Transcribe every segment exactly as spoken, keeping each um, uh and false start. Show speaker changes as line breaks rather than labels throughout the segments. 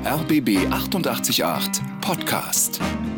R B B achtundachtzig Komma acht Podcast.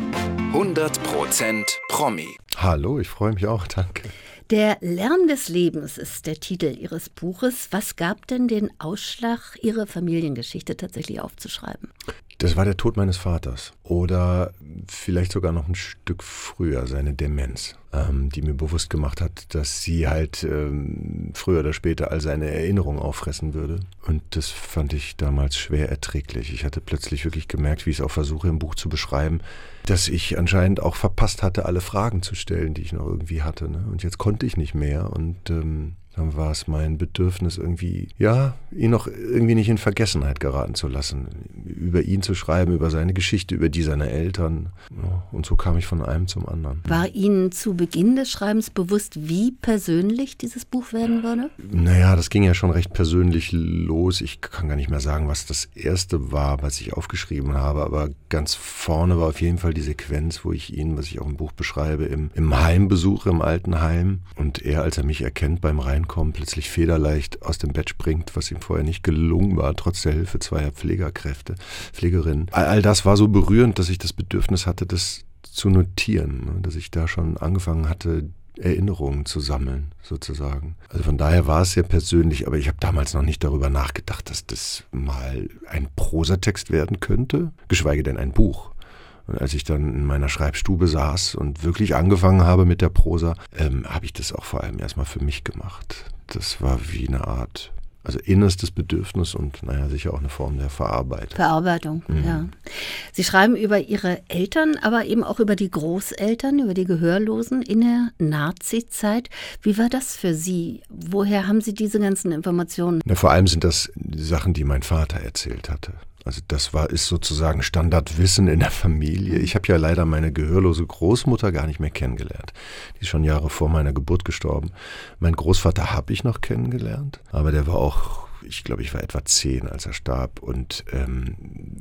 hundert Prozent Promi.
Hallo, ich freue mich auch, danke.
Der Lärm des Lebens ist der Titel Ihres Buches. Was gab denn den Ausschlag, Ihre Familiengeschichte tatsächlich aufzuschreiben?
Das war der Tod meines Vaters oder vielleicht sogar noch ein Stück früher, seine Demenz, ähm, die mir bewusst gemacht hat, dass sie halt ähm, früher oder später all seine Erinnerungen auffressen würde. Und das fand ich damals schwer erträglich. Ich hatte plötzlich wirklich gemerkt, wie ich es auch versuche im Buch zu beschreiben, dass ich anscheinend auch verpasst hatte, alle Fragen zu stellen, die ich noch irgendwie hatte. Ne? Und jetzt konnte ich nicht mehr und ähm, dann war es mein Bedürfnis irgendwie, ja, ihn noch irgendwie nicht in Vergessenheit geraten zu lassen. Über ihn zu schreiben, über seine Geschichte, über die seiner Eltern. Ja, und so kam ich von einem zum anderen.
War Ihnen zu Beginn des Schreibens bewusst, wie persönlich dieses Buch werden würde?
Naja, das ging ja schon recht persönlich los. Ich kann gar nicht mehr sagen, was das erste war, was ich aufgeschrieben habe. Aber ganz vorne war auf jeden Fall die Sequenz, wo ich ihn, was ich auch im Buch beschreibe, im, im Heim besuche, im Altenheim. Und er, als er mich erkennt beim Reinkommen, plötzlich federleicht aus dem Bett springt, was ihm vorher nicht gelungen war, trotz der Hilfe zweier Pflegerkräfte, Pflegerinnen. All, all das war so berührend, dass ich das Bedürfnis hatte, das zu notieren, dass ich da schon angefangen hatte, Erinnerungen zu sammeln, sozusagen. Also von daher war es sehr persönlich, aber ich habe damals noch nicht darüber nachgedacht, dass das mal ein Prosatext werden könnte, geschweige denn ein Buch. Und als ich dann in meiner Schreibstube saß und wirklich angefangen habe mit der Prosa, ähm, habe ich das auch vor allem erstmal für mich gemacht. Das war wie eine Art, also innerstes Bedürfnis und naja, sicher auch eine Form der Verarbeitung.
Verarbeitung, mhm. ja. Sie schreiben über Ihre Eltern, aber eben auch über die Großeltern, über die Gehörlosen in der Nazi-Zeit. Wie war das für Sie? Woher haben Sie diese ganzen Informationen?
Na, vor allem sind das Sachen, die mein Vater erzählt hatte. Also das war ist sozusagen Standardwissen in der Familie. Ich habe ja leider meine gehörlose Großmutter gar nicht mehr kennengelernt. Die ist schon Jahre vor meiner Geburt gestorben. Meinen Großvater habe ich noch kennengelernt, aber der war auch, ich glaube, ich war etwa zehn, als er starb. Und ähm,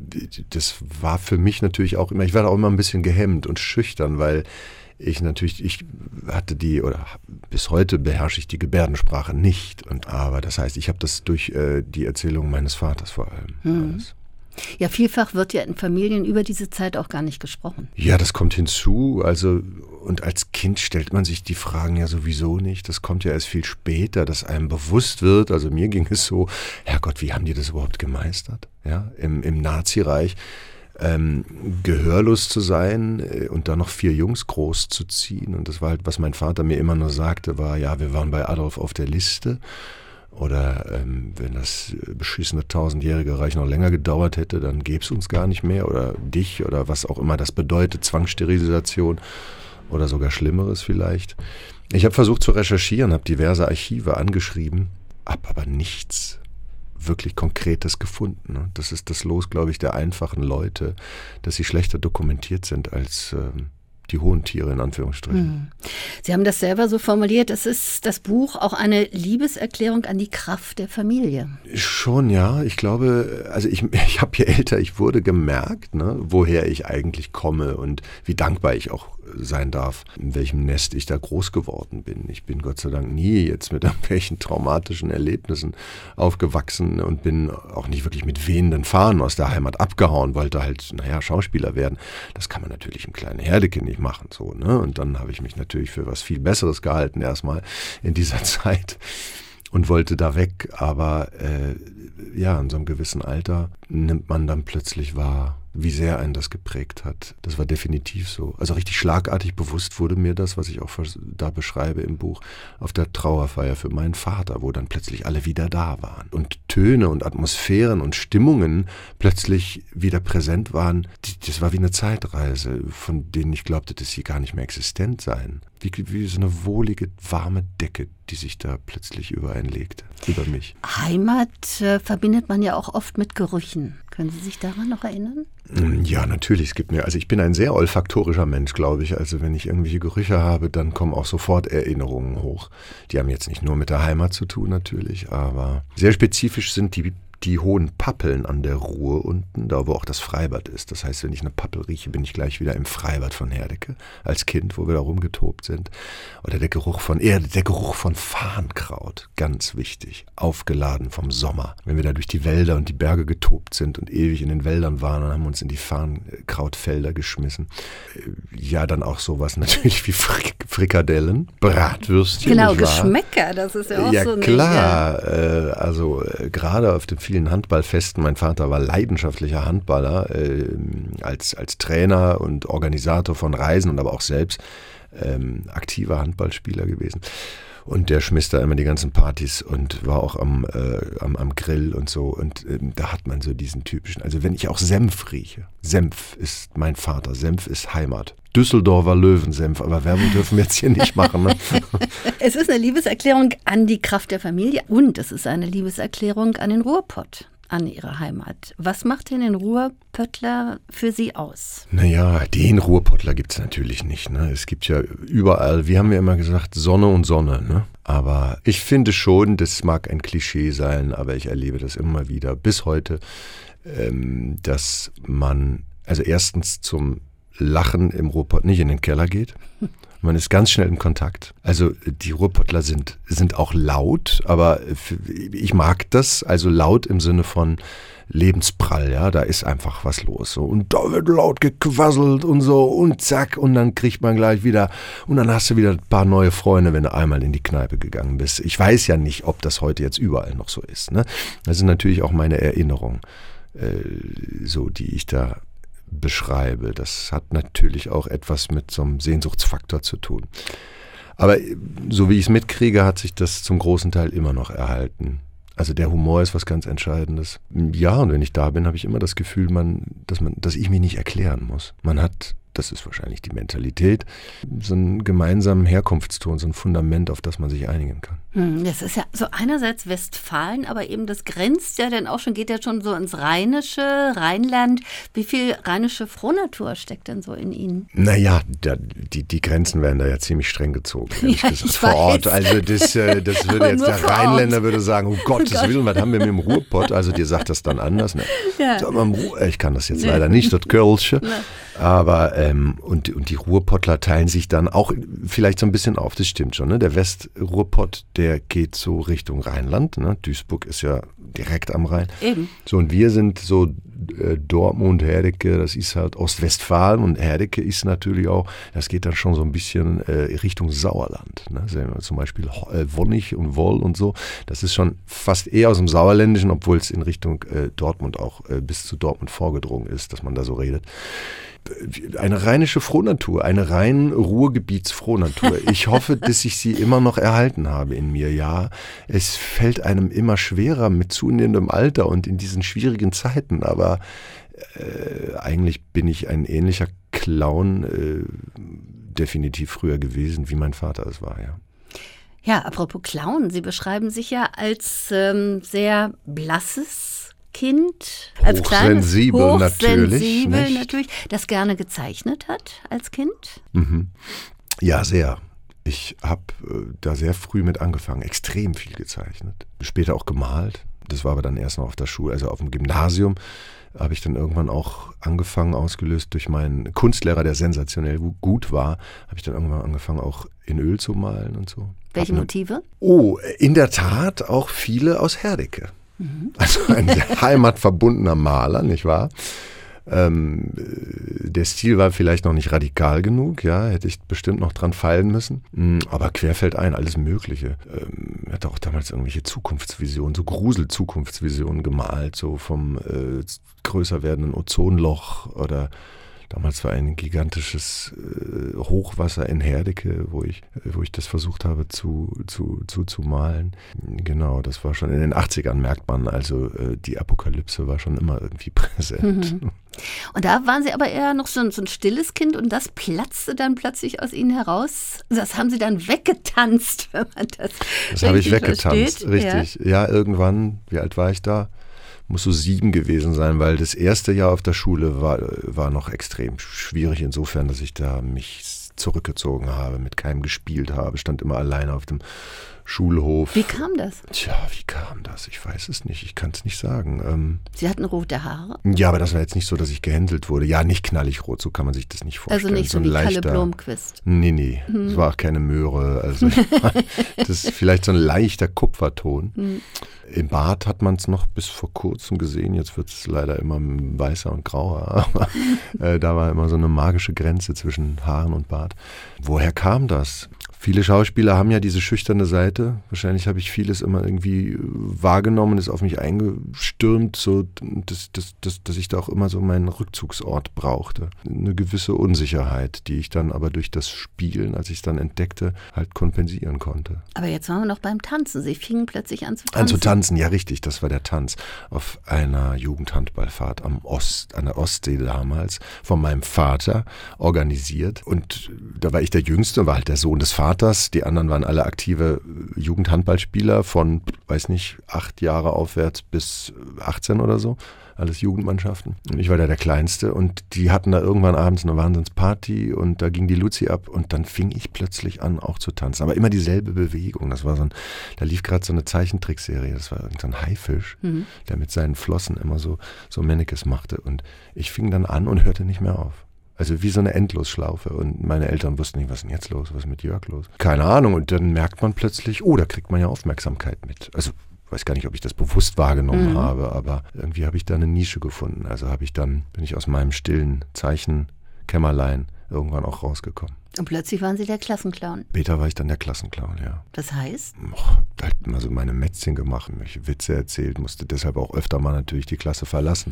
das war für mich natürlich auch immer, ich war da auch immer ein bisschen gehemmt und schüchtern, weil ich natürlich, ich hatte die, oder bis heute beherrsche ich die Gebärdensprache nicht. Und aber das heißt, ich habe das durch äh, die Erzählung meines Vaters vor allem
hm.
alles.
Ja, vielfach wird ja in Familien über diese Zeit auch gar nicht gesprochen.
Ja, das kommt hinzu. Also, und als Kind stellt man sich die Fragen ja sowieso nicht. Das kommt ja erst viel später, dass einem bewusst wird. Also mir ging es so, Herrgott, wie haben die das überhaupt gemeistert? Ja, im, im Nazireich. Ähm, gehörlos zu sein äh, und dann noch vier Jungs groß zu ziehen. Und das war halt, was mein Vater mir immer nur sagte, war, ja, wir waren bei Adolf auf der Liste. Oder ähm, wenn das beschissene tausendjährige Reich noch länger gedauert hätte, dann gäbe es uns gar nicht mehr. Oder dich oder was auch immer das bedeutet, Zwangssterilisation oder sogar Schlimmeres vielleicht. Ich habe versucht zu recherchieren, habe diverse Archive angeschrieben, habe aber nichts wirklich Konkretes gefunden. Das ist das Los, glaube ich, der einfachen Leute, dass sie schlechter dokumentiert sind als ähm, die hohen Tiere in Anführungsstrichen.
Sie haben das selber so formuliert, es ist das Buch auch eine Liebeserklärung an die Kraft der Familie.
Schon, ja. Ich glaube, also ich, ich habe je älter ich wurde gemerkt, ne, woher ich eigentlich komme und wie dankbar ich auch sein darf, in welchem Nest ich da groß geworden bin. Ich bin Gott sei Dank nie jetzt mit irgendwelchen traumatischen Erlebnissen aufgewachsen und bin auch nicht wirklich mit wehenden Fahnen aus der Heimat abgehauen, wollte halt, naja, Schauspieler werden. Das kann man natürlich im kleinen Herdekind nicht machen, so, ne? Und dann habe ich mich natürlich für was viel Besseres gehalten erstmal in dieser Zeit und wollte da weg. Aber äh, ja, in so einem gewissen Alter nimmt man dann plötzlich wahr, wie sehr einen das geprägt hat. Das war definitiv so. Also richtig schlagartig bewusst wurde mir das, was ich auch da beschreibe im Buch, auf der Trauerfeier für meinen Vater, wo dann plötzlich alle wieder da waren. Und Töne und Atmosphären und Stimmungen plötzlich wieder präsent waren. Das war wie eine Zeitreise, von denen ich glaubte, dass sie gar nicht mehr existent seien. Wie, wie so eine wohlige, warme Decke, die sich da plötzlich über einen legte, über mich.
Heimat äh, verbindet man ja auch oft mit Gerüchen. Können Sie sich daran noch erinnern?
Ja, natürlich. Es gibt mir, also ich bin ein sehr olfaktorischer Mensch, glaube ich. Also wenn ich irgendwelche Gerüche habe, dann kommen auch sofort Erinnerungen hoch. Die haben jetzt nicht nur mit der Heimat zu tun, natürlich, aber sehr spezifisch sind die die hohen Pappeln an der Ruhr unten, da wo auch das Freibad ist. Das heißt, wenn ich eine Pappel rieche, bin ich gleich wieder im Freibad von Herdecke als Kind, wo wir da rumgetobt sind. Oder der Geruch von Erde, der Geruch von Farnkraut, ganz wichtig, aufgeladen vom Sommer. Wenn wir da durch die Wälder und die Berge getobt sind und ewig in den Wäldern waren und haben uns in die Farnkrautfelder geschmissen. Ja, dann auch sowas natürlich wie Frik- Frikadellen, Bratwürstchen.
Genau, Geschmäcker, das ist ja auch
ja,
so.
Ja klar, äh, also äh, gerade auf den vielen Handballfesten, mein Vater war leidenschaftlicher Handballer, äh, als, als Trainer und Organisator von Reisen und aber auch selbst ähm, aktiver Handballspieler gewesen. Und der schmiss da immer die ganzen Partys und war auch am, äh, am, am Grill und so. Und ähm, da hat man so diesen typischen, also wenn ich auch Senf rieche, Senf ist mein Vater, Senf ist Heimat. Düsseldorfer Löwensenf, aber Werbung dürfen wir jetzt hier nicht machen. Ne?
Es ist eine Liebeserklärung an die Kraft der Familie und es ist eine Liebeserklärung an den Ruhrpott, an ihre Heimat. Was macht denn den Ruhrpöttler für Sie aus?
Naja, den Ruhrpottler gibt es natürlich nicht. Ne? Es gibt ja überall, wie haben wir immer gesagt, Sonne und Sonne. Ne? Aber ich finde schon, das mag ein Klischee sein, aber ich erlebe das immer wieder bis heute, ähm, dass man, also erstens zum Lachen im Ruhrpott nicht in den Keller geht. Man ist ganz schnell in Kontakt. Also die Ruhrpottler sind, sind auch laut, aber ich mag das, also laut im Sinne von Lebensprall, ja, da ist einfach was los. So. Und da wird laut gequasselt und so und zack und dann kriegt man gleich wieder, und dann hast du wieder ein paar neue Freunde, wenn du einmal in die Kneipe gegangen bist. Ich weiß ja nicht, ob das heute jetzt überall noch so ist. Ne? Das sind natürlich auch meine Erinnerungen, äh, so die ich da beschreibe. Das hat natürlich auch etwas mit so einem Sehnsuchtsfaktor zu tun. Aber so wie ich es mitkriege, hat sich das zum großen Teil immer noch erhalten. Also der Humor ist was ganz Entscheidendes. Ja, und wenn ich da bin, habe ich immer das Gefühl, man, dass, man, dass ich mich nicht erklären muss. Man hat, das ist wahrscheinlich die Mentalität, so einen gemeinsamen Herkunftston, so ein Fundament, auf das man sich einigen kann.
Das ist ja so einerseits Westfalen, aber eben das grenzt ja dann auch schon, geht ja schon so ins Rheinische, Rheinland. Wie viel rheinische Frohnatur steckt denn so in Ihnen?
Naja, da, die, die Grenzen werden da ja ziemlich streng gezogen, ehrlich
Ja,
gesagt,
ich
vor
weiß.
Ort. Also das, äh, das würde
Aber
jetzt
nur
der
vor
Rheinländer
Ort.
würde sagen, um Gottes
Gott.
Willen, was haben wir mit dem Ruhrpott? Also dir sagt das dann anders. Ne?
Ja.
Sag mal, im Ruhr, ich kann das jetzt
Nee.
leider nicht, das Kölsche.
Na.
Aber ähm, und, und die Ruhrpottler teilen sich dann auch vielleicht so ein bisschen auf, das stimmt schon. Ne? Der West-Ruhrpott, der geht so Richtung Rheinland. Ne? Duisburg ist ja direkt am Rhein.
Eben.
So, und wir sind so äh, Dortmund, Herdecke, das ist halt Ostwestfalen und Herdecke ist natürlich auch, das geht dann schon so ein bisschen äh, Richtung Sauerland. Ne? Sehen wir zum Beispiel äh, Wonnig und Woll und so. Das ist schon fast eher aus dem Sauerländischen, obwohl es in Richtung äh, Dortmund auch äh, bis zu Dortmund vorgedrungen ist, dass man da so redet. Eine rheinische Frohnatur, eine rein Ruhrgebietsfrohnatur. Ich hoffe, dass ich sie immer noch erhalten habe in mir. Ja, es fällt einem immer schwerer mit zunehmendem Alter und in diesen schwierigen Zeiten, aber äh, eigentlich bin ich ein ähnlicher Clown äh, definitiv früher gewesen, wie mein Vater es war, ja.
Ja, apropos Clown, Sie beschreiben sich ja als ähm, sehr blasses Kind, als kleines,
Hochsensibel
hochsensibel
natürlich, nicht?
natürlich, das gerne gezeichnet hat als Kind.
Mhm. Ja, sehr. Ich habe äh, da sehr früh mit angefangen, extrem viel gezeichnet. Später auch gemalt. Das war aber dann erst noch auf der Schule, also auf dem Gymnasium habe ich dann irgendwann auch angefangen, ausgelöst durch meinen Kunstlehrer, der sensationell gut war, habe ich dann irgendwann angefangen, auch in Öl zu malen und so.
Welche
Hab
Motive?
Oh, in der Tat auch viele aus Herdecke. Also ein heimatverbundener Maler, nicht wahr? Ähm, der Stil war vielleicht noch nicht radikal genug, ja, hätte ich bestimmt noch dran feilen müssen. Aber querfällt ein, alles Mögliche. Ähm, er hat auch damals irgendwelche Zukunftsvisionen, so Grusel-Zukunftsvisionen gemalt, so vom äh, größer werdenden Ozonloch oder damals war ein gigantisches äh, Hochwasser in Herdecke, wo ich, wo ich das versucht habe zu, zu, zu, zu malen. Genau, das war schon in den achtzigern, merkt man. Also äh, die Apokalypse war schon immer irgendwie präsent.
Mhm. Und da waren Sie aber eher noch so ein, so ein stilles Kind und das platzte dann plötzlich aus Ihnen heraus. Das haben Sie dann weggetanzt, wenn man das
Das habe ich
richtig
weggetanzt,
versteht.
richtig. Ja. ja, irgendwann, wie alt war ich da? Muss so sieben gewesen sein, weil das erste Jahr auf der Schule war, war noch extrem schwierig insofern, dass ich da mich zurückgezogen habe, mit keinem gespielt habe, stand immer alleine auf dem Schulhof.
Wie kam das?
Tja, wie kam das? Ich weiß es nicht. Ich kann es nicht sagen. Ähm,
Sie hatten rote Haare?
Ja, aber das war jetzt nicht so, dass ich gehänselt wurde. Ja, nicht knallig rot, so kann man sich das nicht vorstellen.
Also nicht so, so wie leichter, Kalle Blomqvist?
Nee, nee. Es hm. war auch keine Möhre. Also das ist vielleicht so ein leichter Kupferton. Hm. Im Bart hat man es noch bis vor kurzem gesehen. Jetzt wird es leider immer weißer und grauer. Aber äh, da war immer so eine magische Grenze zwischen Haaren und Bart. Woher kam das? Viele Schauspieler haben ja diese schüchterne Seite. Wahrscheinlich habe ich vieles immer irgendwie wahrgenommen, ist auf mich eingestürmt, so dass, dass, dass, dass ich da auch immer so meinen Rückzugsort brauchte. Eine gewisse Unsicherheit, die ich dann aber durch das Spielen, als ich es dann entdeckte, halt kompensieren konnte.
Aber jetzt waren wir noch beim Tanzen. Sie fingen plötzlich an zu tanzen.
An zu tanzen, ja richtig, das war der Tanz. Auf einer Jugendhandballfahrt am Ost, an der Ostsee damals, von meinem Vater organisiert. Und da war ich der Jüngste, war halt der Sohn des Vaters. Die anderen waren alle aktive Jugendhandballspieler von, weiß nicht, acht Jahre aufwärts bis achtzehn oder so. Alles Jugendmannschaften. Und ich war da der Kleinste und die hatten da irgendwann abends eine Wahnsinnsparty und da ging die Luzi ab und dann fing ich plötzlich an, auch zu tanzen. Aber immer dieselbe Bewegung. Das war so ein, da lief gerade so eine Zeichentrickserie. Das war so ein Haifisch, mhm. der mit seinen Flossen immer so, so Mannekes machte. Und ich fing dann an und hörte nicht mehr auf. Also wie so eine Endlosschlaufe. Und meine Eltern wussten nicht, was ist denn jetzt los, was ist mit Jörg los? Keine Ahnung. Und dann merkt man plötzlich, oh, da kriegt man ja Aufmerksamkeit mit. Also ich weiß gar nicht, ob ich das bewusst wahrgenommen mhm. habe, aber irgendwie habe ich da eine Nische gefunden. Also habe ich dann, bin ich aus meinem stillen Zeichenkämmerlein irgendwann auch rausgekommen.
Und plötzlich waren Sie der Klassenclown.
Später war ich dann der Klassenclown, ja.
Das heißt?
Ich halt immer so meine Mätzchen gemacht, mich Witze erzählt, musste deshalb auch öfter mal natürlich die Klasse verlassen.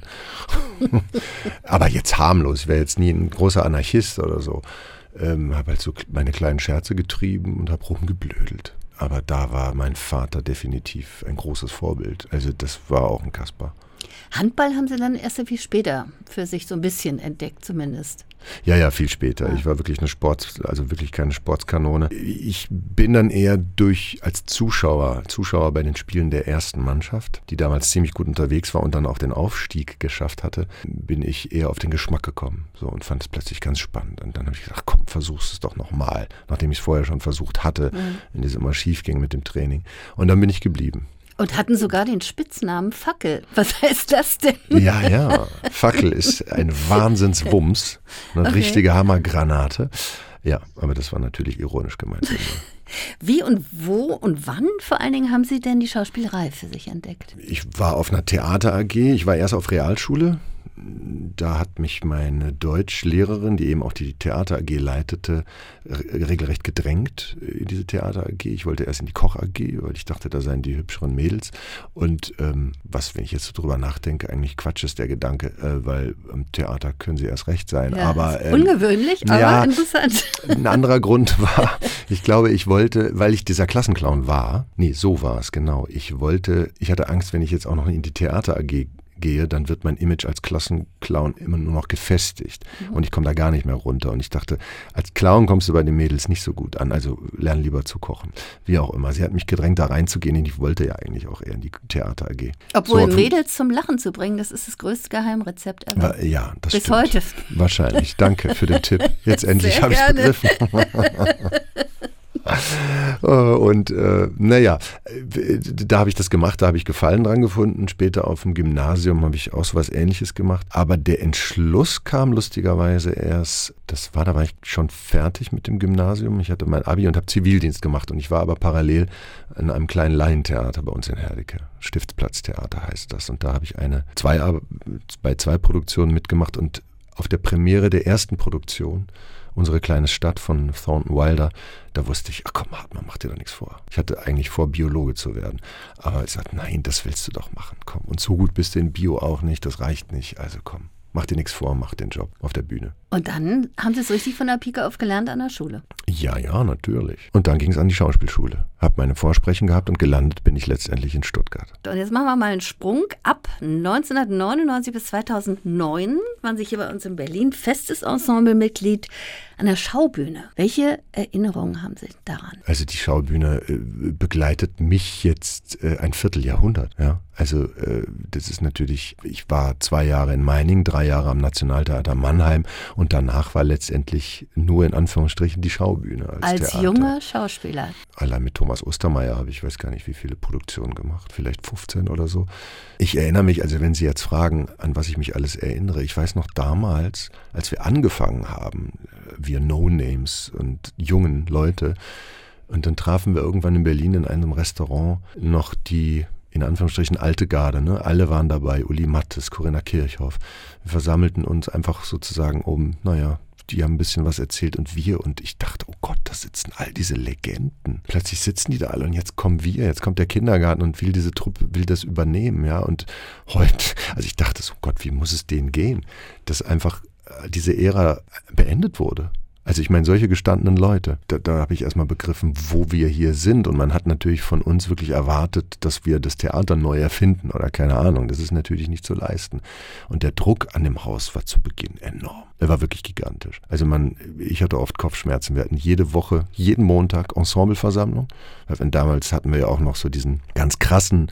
Aber jetzt harmlos, ich wäre jetzt nie ein großer Anarchist oder so. Ähm, habe halt so meine kleinen Scherze getrieben und habe rumgeblödelt. Aber da war mein Vater definitiv ein großes Vorbild. Also das war auch ein Kasper.
Handball haben Sie dann erst viel später für sich so ein bisschen entdeckt zumindest.
Ja, ja, viel später. Ja. Ich war wirklich eine Sport, also wirklich keine Sportskanone. Ich bin dann eher durch als Zuschauer, Zuschauer bei den Spielen der ersten Mannschaft, die damals ziemlich gut unterwegs war und dann auch den Aufstieg geschafft hatte, bin ich eher auf den Geschmack gekommen. So, und fand es plötzlich ganz spannend. Und dann habe ich gedacht, komm, versuch's es doch nochmal, nachdem ich es vorher schon versucht hatte, mhm. wenn es immer schief ging mit dem Training. Und dann bin ich geblieben.
Und hatten sogar den Spitznamen Fackel. Was heißt das denn?
Ja, ja. Fackel ist ein Wahnsinnswumms. Eine okay. richtige Hammergranate. Ja, aber das war natürlich ironisch gemeint.
Wie und wo und wann vor allen Dingen haben Sie denn die Schauspielerei für sich entdeckt?
Ich war auf einer Theater-A G. Ich war erst auf Realschule. Da hat mich meine Deutschlehrerin, die eben auch die Theater-A G leitete, regelrecht gedrängt in diese Theater-A G. Ich wollte erst in die Koch-A G, weil ich dachte, da seien die hübscheren Mädels. Und ähm, was, wenn ich jetzt so drüber nachdenke, eigentlich Quatsch ist der Gedanke, äh, weil im Theater können sie erst recht sein.
Ja,
aber,
ähm, ungewöhnlich, aber
ja,
interessant.
Ein anderer Grund war, ich glaube, ich wollte, weil ich dieser Klassenclown war, nee, so war es, genau. Ich wollte, ich hatte Angst, wenn ich jetzt auch noch in die Theater-A G gehe, dann wird mein Image als Klassenclown immer nur noch gefestigt mhm. und ich komme da gar nicht mehr runter. Und ich dachte, als Clown kommst du bei den Mädels nicht so gut an, also lern lieber zu kochen. Wie auch immer. Sie hat mich gedrängt, da reinzugehen und ich wollte ja eigentlich auch eher in die Theater-A G.
Obwohl so, Mädels zum Lachen zu bringen, das ist das größte Geheimrezept ever.
Ja, das
Bis
stimmt.
heute.
Wahrscheinlich. Danke für den Tipp. Jetzt endlich habe ich es begriffen. Und äh, naja, da habe ich das gemacht, da habe ich Gefallen dran gefunden. Später auf dem Gymnasium habe ich auch so was Ähnliches gemacht. Aber der Entschluss kam lustigerweise erst, das war, da war ich schon fertig mit dem Gymnasium. Ich hatte mein Abi und habe Zivildienst gemacht und ich war aber parallel in einem kleinen Laientheater bei uns in Herdecke. Stiftsplatztheater heißt das. Und da habe ich eine zwei, bei zwei Produktionen mitgemacht und auf der Premiere der ersten Produktion, Unsere kleine Stadt von Thornton Wilder, da wusste ich, ach komm, Hartmann, mach dir doch nichts vor. Ich hatte eigentlich vor, Biologe zu werden. Aber ich sagte, nein, das willst du doch machen, komm. Und so gut bist du in Bio auch nicht, das reicht nicht, also komm. Mach dir nichts vor, mach den Job auf der Bühne.
Und dann haben Sie es richtig von der Pike auf gelernt an der Schule?
Ja, ja, natürlich. Und dann ging es an die Schauspielschule. Hab meine Vorsprechen gehabt und gelandet bin ich letztendlich in Stuttgart.
Und jetzt machen wir mal einen Sprung. Ab neunzehnhundertneunundneunzig bis zweitausendneun waren Sie hier bei uns in Berlin festes Ensemblemitglied an der Schaubühne. Welche Erinnerungen haben Sie daran?
Also die Schaubühne äh, begleitet mich jetzt äh, ein Vierteljahrhundert. Ja? Also äh, das ist natürlich, ich war zwei Jahre in Meiningen, drei Jahre am Nationaltheater Mannheim und danach war letztendlich nur in Anführungsstrichen die Schaubühne als,
als
Theater.
junger Schauspieler.
Allein mit Thomas Ostermeier habe ich, weiß gar nicht, wie viele Produktionen gemacht, vielleicht fünfzehn oder so. Ich erinnere mich, also wenn Sie jetzt fragen, an was ich mich alles erinnere, ich weiß noch damals, als wir angefangen haben, wir No-Names und jungen Leute, und dann trafen wir irgendwann in Berlin in einem Restaurant noch die in Anführungsstrichen alte Garde, ne? Alle waren dabei, Uli Mattes, Corinna Kirchhoff. Wir versammelten uns einfach sozusagen um, naja, die haben ein bisschen was erzählt und wir, und ich dachte, oh Gott, da sitzen all diese Legenden. Plötzlich sitzen die da alle und jetzt kommen wir, jetzt kommt der Kindergarten und will diese Truppe, will das übernehmen, ja, und heute, also ich dachte so, Gott, wie muss es denen gehen, dass einfach diese Ära beendet wurde. Also ich meine, solche gestandenen Leute, da, da habe ich erstmal begriffen, wo wir hier sind, und man hat natürlich von uns wirklich erwartet, dass wir das Theater neu erfinden oder keine Ahnung, das ist natürlich nicht zu leisten. Und der Druck an dem Haus war zu Beginn enorm. Er war wirklich gigantisch. Also man, ich hatte oft Kopfschmerzen, wir hatten jede Woche, jeden Montag Ensembleversammlung, weil damals hatten wir ja auch noch so diesen ganz krassen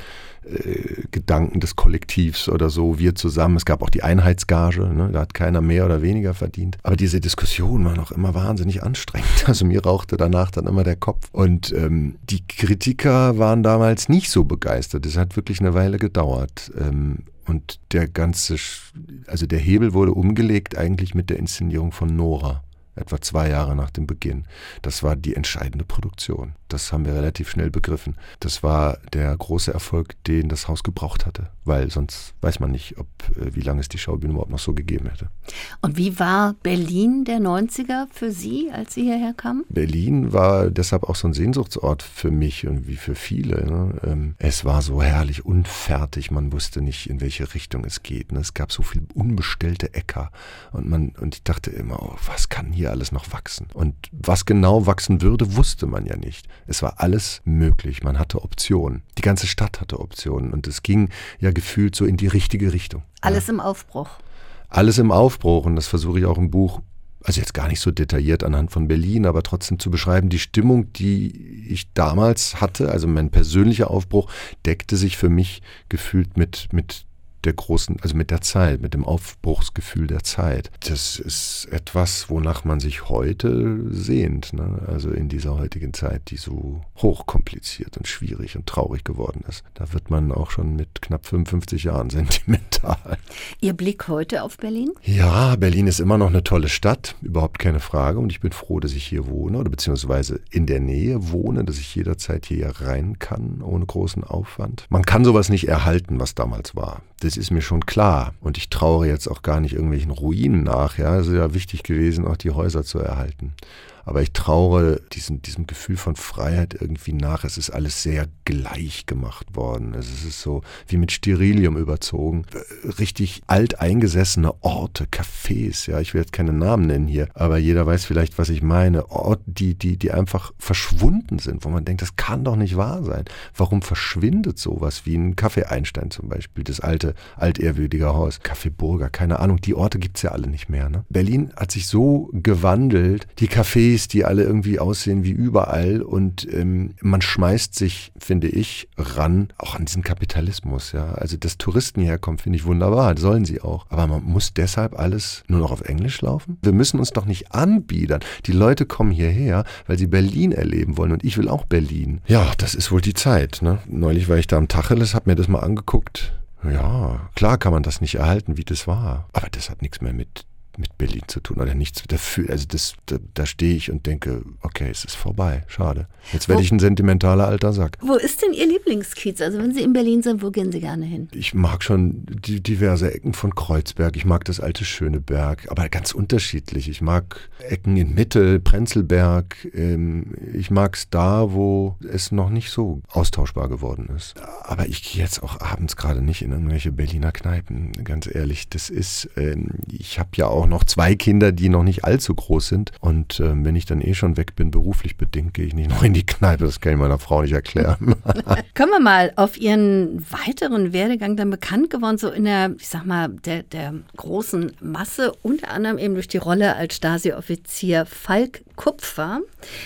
äh, Gedanken des Kollektivs oder so, wir zusammen. Es gab auch die Einheitsgage, ne? Da hat keiner mehr oder weniger verdient. Aber diese Diskussion war noch immer wahnsinnig anstrengend. Also mir rauchte danach dann immer der Kopf. Und ähm, die Kritiker waren damals nicht so begeistert. Es hat wirklich eine Weile gedauert. Ähm, und der ganze, also der Hebel wurde umgelegt eigentlich mit der Inszenierung von Nora. Etwa zwei Jahre nach dem Beginn. Das war die entscheidende Produktion. Das haben wir relativ schnell begriffen. Das war der große Erfolg, den das Haus gebraucht hatte. Weil sonst weiß man nicht, ob, wie lange es die Schaubühne überhaupt noch so gegeben hätte.
Und wie war Berlin der neunziger für Sie, als Sie hierher kamen?
Berlin war deshalb auch so ein Sehnsuchtsort für mich und wie für viele. Ne? Es war so herrlich unfertig. Man wusste nicht, in welche Richtung es geht. Ne? Es gab so viel unbestellte Äcker. Und, man, und ich dachte immer, oh, was kann hier alles noch wachsen? Und was genau wachsen würde, wusste man ja nicht. Es war alles möglich. Man hatte Optionen. Die ganze Stadt hatte Optionen. Und es ging ja gefühlt so in die richtige Richtung.
Alles
ja.
im Aufbruch.
Alles im Aufbruch. Und das versuche ich auch im Buch, also jetzt gar nicht so detailliert anhand von Berlin, aber trotzdem zu beschreiben, die Stimmung, die ich damals hatte, also mein persönlicher Aufbruch, deckte sich für mich gefühlt mit, mit der großen, also mit der Zeit, mit dem Aufbruchsgefühl der Zeit. Das ist etwas, wonach man sich heute sehnt, ne? Also in dieser heutigen Zeit, die so hochkompliziert und schwierig und traurig geworden ist. Da wird man auch schon mit knapp fünfundfünfzig Jahren sentimental.
Ihr Blick heute auf Berlin?
Ja, Berlin ist immer noch eine tolle Stadt, überhaupt keine Frage. Und ich bin froh, dass ich hier wohne oder beziehungsweise in der Nähe wohne, dass ich jederzeit hier rein kann, ohne großen Aufwand. Man kann sowas nicht erhalten, was damals war. Das ist mir schon klar. Und ich trauere jetzt auch gar nicht irgendwelchen Ruinen nach. Ja, es ist ja wichtig gewesen, auch die Häuser zu erhalten. Aber ich trauere diesem, diesem Gefühl von Freiheit irgendwie nach. Es ist alles sehr gleich gemacht worden. Es ist so wie mit Sterilium überzogen. Richtig alteingesessene Orte, Cafés, ja, ich will jetzt keine Namen nennen hier, aber jeder weiß vielleicht, was ich meine. Orte, die, die, die einfach verschwunden sind, wo man denkt, das kann doch nicht wahr sein. Warum verschwindet sowas wie ein Café Einstein zum Beispiel, das alte, altehrwürdige Haus, Café Burger, keine Ahnung, die Orte gibt's ja alle nicht mehr. Ne? Berlin hat sich so gewandelt, die Cafés, die alle irgendwie aussehen wie überall, und ähm, man schmeißt sich, finde ich, ran, auch an diesen Kapitalismus. Ja, also dass Touristen hierher kommen, finde ich wunderbar, das sollen sie auch. Aber man muss deshalb alles nur noch auf Englisch laufen? Wir müssen uns doch nicht anbiedern. Die Leute kommen hierher, weil sie Berlin erleben wollen, und ich will auch Berlin. Ja, das ist wohl die Zeit. Ne? Neulich war ich da am Tacheles, habe mir das mal angeguckt. Ja, klar kann man das nicht erhalten, wie das war. Aber das hat nichts mehr mit mit Berlin zu tun oder nichts dafür. Also das, da, da stehe ich und denke, okay, es ist vorbei, schade. Jetzt werde ich ein sentimentaler alter Sack.
Wo ist denn Ihr Lieblingskiez? Also wenn Sie in Berlin sind, wo gehen Sie gerne hin?
Ich mag schon die diverse Ecken von Kreuzberg, ich mag das alte Schöneberg, aber ganz unterschiedlich. Ich mag Ecken in Mitte, Prenzlberg, ähm, ich mag es da, wo es noch nicht so austauschbar geworden ist. Aber ich gehe jetzt auch abends gerade nicht in irgendwelche Berliner Kneipen, ganz ehrlich. Das ist, ähm, ich habe ja auch noch zwei Kinder, die noch nicht allzu groß sind. Und äh, wenn ich dann eh schon weg bin, beruflich bedingt, gehe ich nicht noch in die Kneipe. Das kann ich meiner Frau nicht erklären.
Können wir mal auf Ihren weiteren Werdegang dann bekannt geworden, so in der, ich sag mal, der, der großen Masse, unter anderem eben durch die Rolle als Stasi-Offizier Falk Kupfer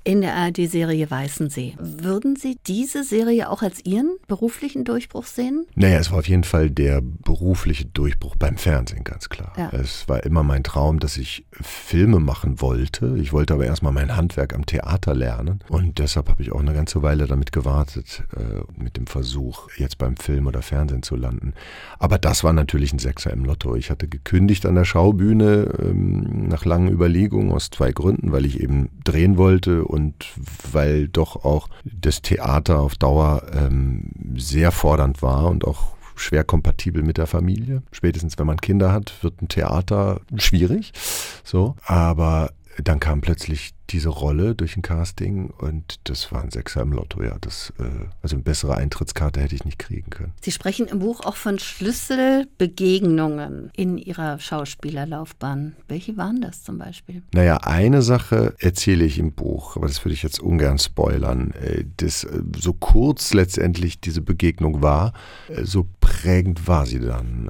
in der A R D-Serie Weißensee. Würden Sie diese Serie auch als Ihren beruflichen Durchbruch sehen?
Naja, es war auf jeden Fall der berufliche Durchbruch beim Fernsehen, ganz klar. Ja. Es war immer mein Traum, dass ich Filme machen wollte. Ich wollte aber erstmal mein Handwerk am Theater lernen. Und deshalb habe ich auch eine ganze Weile damit gewartet, äh, mit dem Versuch, jetzt beim Film oder Fernsehen zu landen. Aber das war natürlich ein Sechser im Lotto. Ich hatte gekündigt an der Schaubühne ähm, nach langen Überlegungen aus zwei Gründen, weil ich eben drehen wollte und weil doch auch das Theater auf Dauer ähm, sehr fordernd war und auch schwer kompatibel mit der Familie. Spätestens wenn man Kinder hat, wird ein Theater schwierig. So, aber dann kam plötzlich diese Rolle durch ein Casting und das war ein Sechser im Lotto. Ja, das, äh, also eine bessere Eintrittskarte hätte ich nicht kriegen können.
Sie sprechen im Buch auch von Schlüsselbegegnungen in Ihrer Schauspielerlaufbahn. Welche waren das zum Beispiel?
Naja, eine Sache erzähle ich im Buch, aber das würde ich jetzt ungern spoilern. Das, so kurz letztendlich diese Begegnung war, so prägend war sie dann.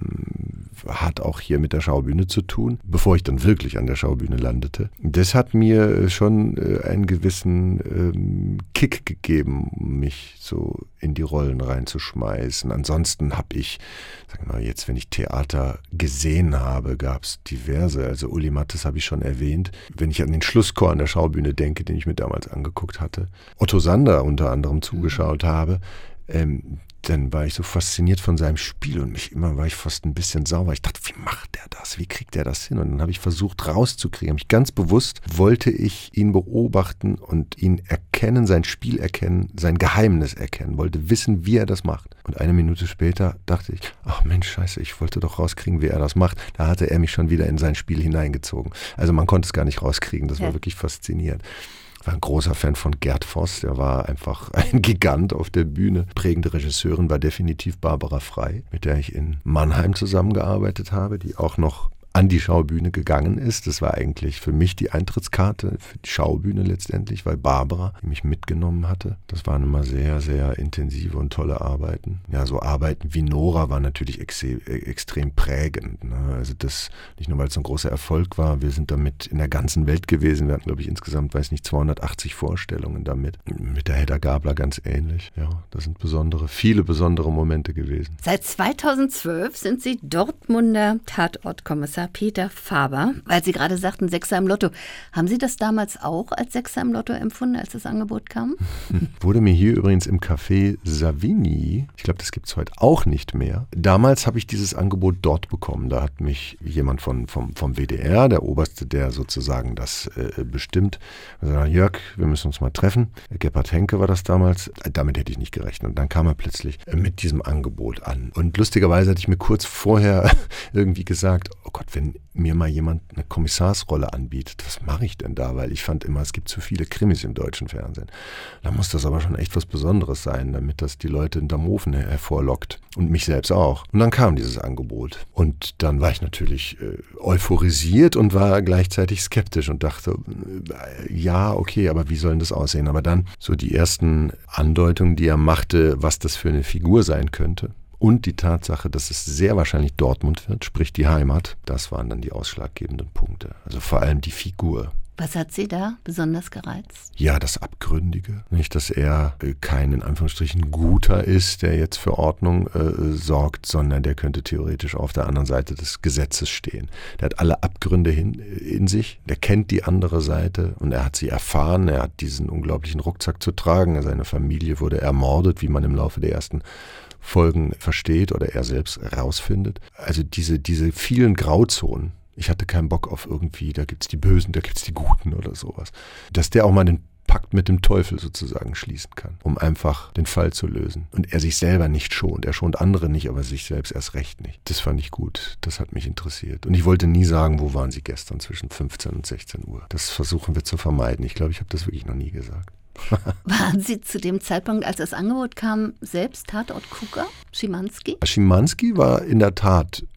Hat auch hier mit der Schaubühne zu tun, bevor ich dann wirklich an der Schaubühne landete. Das hat mir schon einen gewissen ähm, Kick gegeben, mich so in die Rollen reinzuschmeißen. Ansonsten habe ich, sagen wir mal, jetzt, wenn ich Theater gesehen habe, gab es diverse. Also Uli Mattes habe ich schon erwähnt. Wenn ich an den Schlusschor an der Schaubühne denke, den ich mir damals angeguckt hatte, Otto Sander unter anderem zugeschaut habe, ähm, dann war ich so fasziniert von seinem Spiel und mich immer war ich fast ein bisschen sauer. Ich dachte, wie macht der das? Wie kriegt der das hin? Und dann habe ich versucht rauszukriegen. Mich ganz bewusst wollte ich ihn beobachten und ihn erkennen, sein Spiel erkennen, sein Geheimnis erkennen, wollte wissen, wie er das macht. Und eine Minute später dachte ich, ach Mensch, scheiße, ich wollte doch rauskriegen, wie er das macht. Da hatte er mich schon wieder in sein Spiel hineingezogen. Also man konnte es gar nicht rauskriegen. Das war ja wirklich faszinierend. Ich war ein großer Fan von Gerd Voss, der war einfach ein Gigant auf der Bühne. Prägende Regisseurin war definitiv Barbara Frei, mit der ich in Mannheim zusammengearbeitet habe, die auch noch an die Schaubühne gegangen ist. Das war eigentlich für mich die Eintrittskarte für die Schaubühne letztendlich, weil Barbara mich mitgenommen hatte. Das waren immer sehr, sehr intensive und tolle Arbeiten. Ja, so Arbeiten wie Nora waren natürlich ex- extrem prägend. Ne? Also das, nicht nur weil es ein großer Erfolg war, wir sind damit in der ganzen Welt gewesen. Wir hatten, glaube ich, insgesamt, weiß nicht, zweihundertachtzig Vorstellungen damit. Mit der Hedda Gabler ganz ähnlich. Ja, das sind besondere, viele besondere Momente gewesen.
Seit zweitausendzwölf sind Sie Dortmunder Tatortkommissar Peter Faber, weil Sie gerade sagten, Sechser im Lotto. Haben Sie das damals auch als Sechser im Lotto empfunden, als das Angebot kam?
Wurde mir hier übrigens im Café Savini, ich glaube, das gibt es heute auch nicht mehr. Damals habe ich dieses Angebot dort bekommen. Da hat mich jemand von, vom, vom W D R, der Oberste, der sozusagen das äh, bestimmt, gesagt, Jörg, wir müssen uns mal treffen. Gebhard Henke war das damals. Damit hätte ich nicht gerechnet. Und dann kam er plötzlich mit diesem Angebot an. Und lustigerweise hatte ich mir kurz vorher irgendwie gesagt, oh Gott, wenn mir mal jemand eine Kommissarsrolle anbietet, was mache ich denn da? Weil ich fand immer, es gibt zu viele Krimis im deutschen Fernsehen. Da muss das aber schon echt was Besonderes sein, damit das die Leute in dem Ofen hervorlockt. Und mich selbst auch. Und dann kam dieses Angebot. Und dann war ich natürlich äh, euphorisiert und war gleichzeitig skeptisch und dachte, äh, ja, okay, aber wie soll denn das aussehen? Aber dann so die ersten Andeutungen, die er machte, was das für eine Figur sein könnte. Und die Tatsache, dass es sehr wahrscheinlich Dortmund wird, sprich die Heimat, das waren dann die ausschlaggebenden Punkte. Also vor allem die Figur.
Was hat Sie da besonders gereizt?
Ja, das Abgründige. Nicht, dass er äh, kein, in Anführungsstrichen, Guter ist, der jetzt für Ordnung äh, sorgt, sondern der könnte theoretisch auf der anderen Seite des Gesetzes stehen. Der hat alle Abgründe hin, in sich, der kennt die andere Seite und er hat sie erfahren, er hat diesen unglaublichen Rucksack zu tragen. Seine Familie wurde ermordet, wie man im Laufe der ersten Folgen versteht oder er selbst rausfindet. Also diese, diese vielen Grauzonen. Ich hatte keinen Bock auf irgendwie, da gibt's die Bösen, da gibt's die Guten oder sowas. Dass der auch mal den Pakt mit dem Teufel sozusagen schließen kann, um einfach den Fall zu lösen. Und er sich selber nicht schont. Er schont andere nicht, aber sich selbst erst recht nicht. Das fand ich gut. Das hat mich interessiert. Und ich wollte nie sagen, wo waren Sie gestern zwischen fünfzehn und sechzehn Uhr. Das versuchen wir zu vermeiden. Ich glaube, ich habe das wirklich noch nie gesagt.
Waren Sie zu dem Zeitpunkt, als das Angebot kam, selbst Tatortgucker? Schimanski?
Schimanski war in der Tat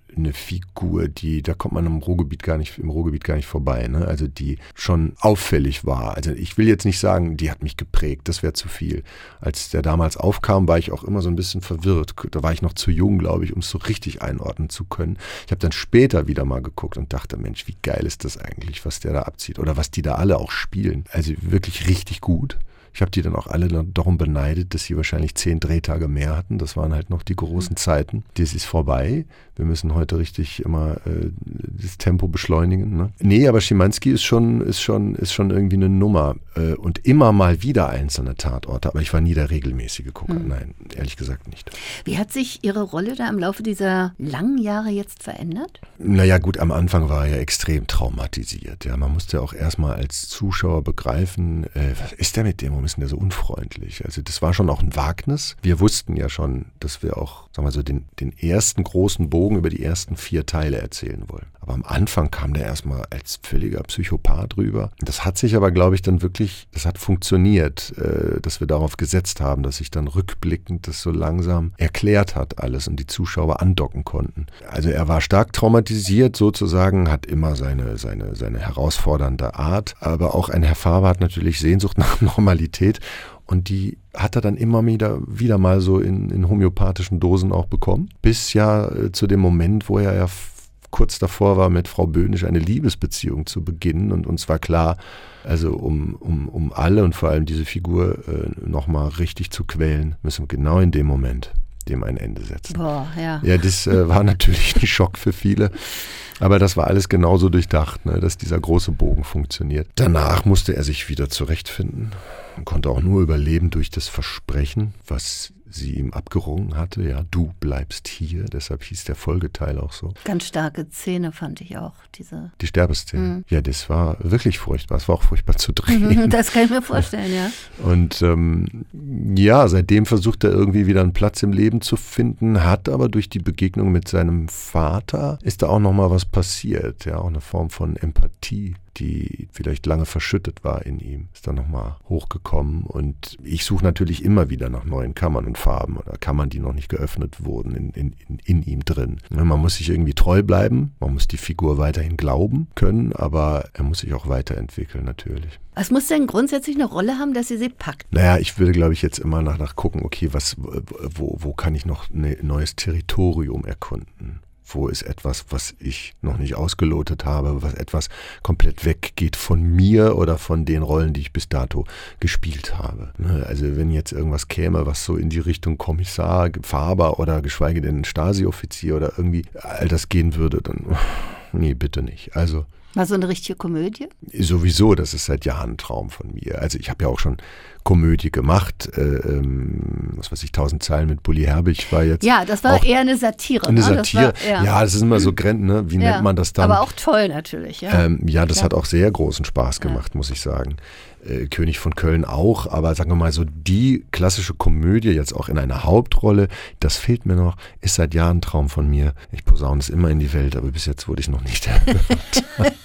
eine Figur, die, da kommt man im Ruhrgebiet gar nicht, im Ruhrgebiet gar nicht vorbei, ne? Also die schon auffällig war. Also ich will jetzt nicht sagen, die hat mich geprägt, das wäre zu viel. Als der damals aufkam, war ich auch immer so ein bisschen verwirrt. Da war ich noch zu jung, glaube ich, um es so richtig einordnen zu können. Ich habe dann später wieder mal geguckt und dachte, Mensch, wie geil ist das eigentlich, was der da abzieht oder was die da alle auch spielen. Also wirklich richtig gut. Ich habe die dann auch alle darum beneidet, dass sie wahrscheinlich zehn Drehtage mehr hatten. Das waren halt noch die großen Zeiten. Das ist vorbei. Wir müssen heute richtig immer äh, das Tempo beschleunigen. Ne? Nee, aber Schimanski ist schon, ist schon, ist schon irgendwie eine Nummer. Äh, und immer mal wieder einzelne Tatorte. Aber ich war nie der regelmäßige Gucker. Mhm. Nein, ehrlich gesagt nicht.
Wie hat sich Ihre Rolle da im Laufe dieser langen Jahre jetzt verändert?
Naja gut, am Anfang war er ja extrem traumatisiert. Ja, man musste auch erstmal als Zuschauer begreifen, äh, was ist der mit dem? Warum ist denn der so unfreundlich? Also das war schon auch ein Wagnis. Wir wussten ja schon, dass wir auch, sagen wir so, den, den ersten großen Bogen über die ersten vier Teile erzählen wollen. Aber am Anfang kam der erstmal als völliger Psychopath rüber. Das hat sich aber, glaube ich, dann wirklich, das hat funktioniert, äh, dass wir darauf gesetzt haben, dass sich dann rückblickend das so langsam erklärt hat alles und die Zuschauer andocken konnten. Also er war stark traumatisiert sozusagen, hat immer seine, seine, seine herausfordernde Art, aber auch ein Herr Faber hat natürlich Sehnsucht nach Normalität. Und die hat er dann immer wieder, wieder mal so in, in homöopathischen Dosen auch bekommen. Bis ja äh, zu dem Moment, wo er ja f- kurz davor war, mit Frau Böhnisch eine Liebesbeziehung zu beginnen. Und uns war klar, also um, um, um alle und vor allem diese Figur äh, nochmal richtig zu quälen, müssen wir genau in dem Moment dem ein Ende setzen.
Boah, ja.
Ja, das äh, war natürlich ein Schock für viele. Aber das war alles genauso durchdacht, ne, dass dieser große Bogen funktioniert. Danach musste er sich wieder zurechtfinden und konnte auch nur überleben durch das Versprechen, was sie ihm abgerungen hatte. Ja, du bleibst hier. Deshalb hieß der Folgeteil auch so.
Ganz starke Szene fand ich auch. Diese
Die Sterbeszene. Mhm. Ja, das war wirklich furchtbar. Es war auch furchtbar zu drehen.
Mhm, das kann ich mir vorstellen, ja.
Und ähm, ja, seitdem versucht er irgendwie wieder einen Platz im Leben zu finden, hat aber durch die Begegnung mit seinem Vater ist da auch nochmal was passiert. Ja, auch eine Form von Empathie, die vielleicht lange verschüttet war in ihm, ist dann nochmal hochgekommen. Und ich suche natürlich immer wieder nach neuen Kammern und Farben oder Kammern, die noch nicht geöffnet wurden, in, in, in, in ihm drin. Man muss sich irgendwie treu bleiben, man muss die Figur weiterhin glauben können, aber er muss sich auch weiterentwickeln natürlich.
Was muss denn grundsätzlich eine Rolle haben, dass sie sie packt?
Naja, ich würde, glaube ich, jetzt immer nach, nach gucken, okay, was, wo, wo kann ich noch ein neues Territorium erkunden? Wo ist etwas, was ich noch nicht ausgelotet habe, was etwas komplett weggeht von mir oder von den Rollen, die ich bis dato gespielt habe. Also wenn jetzt irgendwas käme, was so in die Richtung Kommissar, Faber oder geschweige denn Stasi-Offizier oder irgendwie all das gehen würde, dann nee, bitte nicht. Also
war so eine richtige Komödie?
Sowieso, das ist seit Jahren ein Traum von mir. Also ich habe ja auch schon Komödie gemacht, äh, ähm, was weiß ich, tausend Zeilen mit Bully Herbig war jetzt.
Ja, das war eher eine Satire.
Eine
ne?
Satire,
das war, ja.
ja, das ist immer so Grenzen, ne? Wie
ja.
nennt man das dann?
Aber auch toll natürlich, ja.
Ähm, ja, das
Klar.
hat auch sehr großen Spaß gemacht, ja. muss ich sagen. Äh, König von Köln auch, aber sagen wir mal so, die klassische Komödie jetzt auch in einer Hauptrolle, das fehlt mir noch, ist seit Jahren ein Traum von mir. Ich posaune es immer in die Welt, aber bis jetzt wurde ich noch nicht erhört.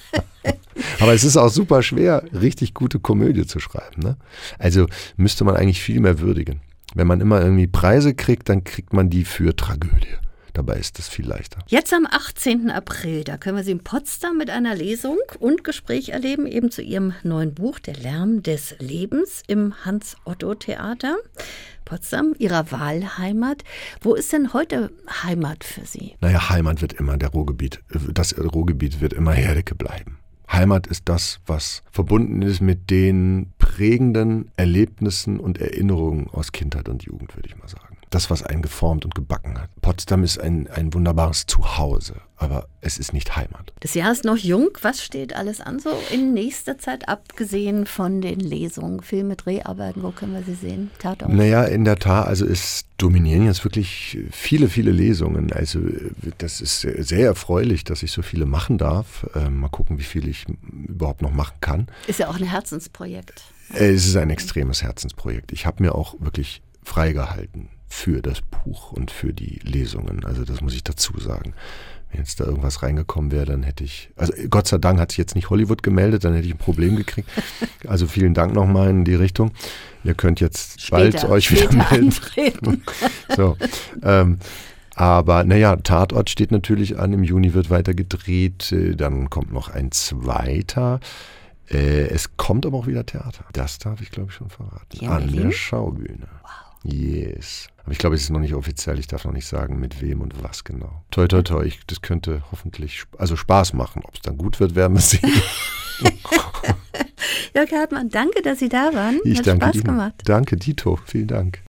Aber es ist auch super schwer, richtig gute Komödie zu schreiben. Ne? Also müsste man eigentlich viel mehr würdigen. Wenn man immer irgendwie Preise kriegt, dann kriegt man die für Tragödie. Dabei ist das viel leichter.
Jetzt am achtzehnten April, da können wir Sie in Potsdam mit einer Lesung und Gespräch erleben, eben zu Ihrem neuen Buch, Der Lärm des Lebens im Hans-Otto-Theater. Potsdam, Ihrer Wahlheimat. Wo ist denn heute Heimat für Sie?
Naja, Heimat wird immer der Ruhrgebiet. Das Ruhrgebiet wird immer Herdecke bleiben. Heimat ist das, was verbunden ist mit den prägenden Erlebnissen und Erinnerungen aus Kindheit und Jugend, würde ich mal sagen. Das, was einen geformt und gebacken hat. Potsdam ist ein, ein wunderbares Zuhause, aber es ist nicht Heimat.
Das Jahr ist noch jung. Was steht alles an so in nächster Zeit, abgesehen von den Lesungen, Filme, Dreharbeiten? Wo können wir sie sehen? Tatort?
Naja, in der Tat, also es dominieren jetzt wirklich viele, viele Lesungen. Also das ist sehr erfreulich, dass ich so viele machen darf. Äh, mal gucken, wie viel ich überhaupt noch machen kann.
Ist ja auch ein Herzensprojekt.
Äh, es ist ein extremes Herzensprojekt. Ich habe mir auch wirklich freigehalten für das Buch und für die Lesungen. Also das muss ich dazu sagen. Wenn jetzt da irgendwas reingekommen wäre, dann hätte ich, also Gott sei Dank hat sich jetzt nicht Hollywood gemeldet, dann hätte ich ein Problem gekriegt. Also vielen Dank nochmal in die Richtung. Ihr könnt jetzt
später,
bald euch wieder melden.
Antreten.
So, ähm, Aber naja, Tatort steht natürlich an, im Juni wird weiter gedreht, dann kommt noch ein zweiter. Es kommt aber auch wieder Theater. Das darf ich, glaube ich, schon verraten.
Hier in
an
Berlin?
der Schaubühne.
Wow.
Yes. Aber ich glaube, es ist noch nicht offiziell. Ich darf noch nicht sagen, mit wem und was genau. Toi, toi, toi. Ich, das könnte hoffentlich sp- also Spaß machen. Ob es dann gut wird, werden wir sehen.
Jörg Hartmann, danke, dass Sie da waren.
Ich
Hat
danke
Spaß
Ihnen.
gemacht.
Danke, Dito. Vielen Dank.